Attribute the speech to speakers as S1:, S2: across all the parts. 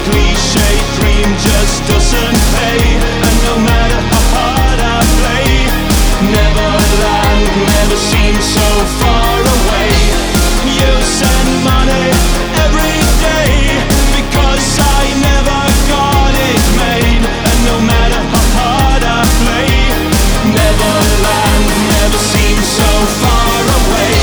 S1: cliche dream just doesn't pay. And no matter how hard I play, Neverland never seems so far away. You send money every day because I never got it made. And no matter how hard I play, Neverland never seems so far away.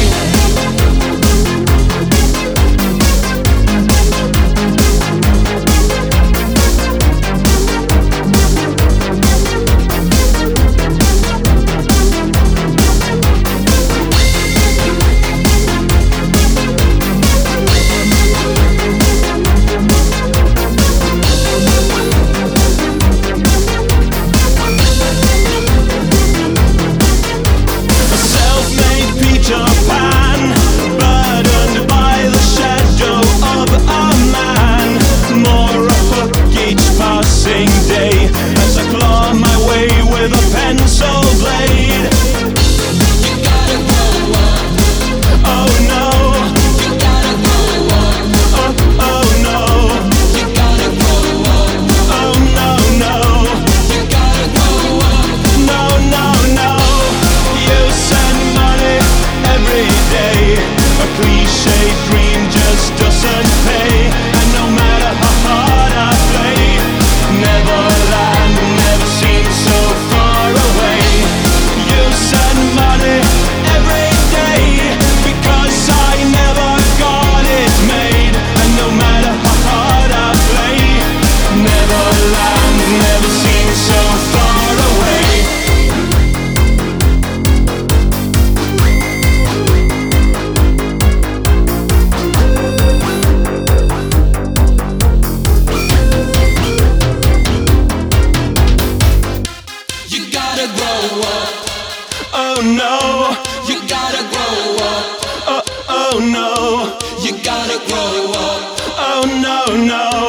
S1: Oh no, you gotta grow up. Oh no, you gotta grow up. Oh no, no.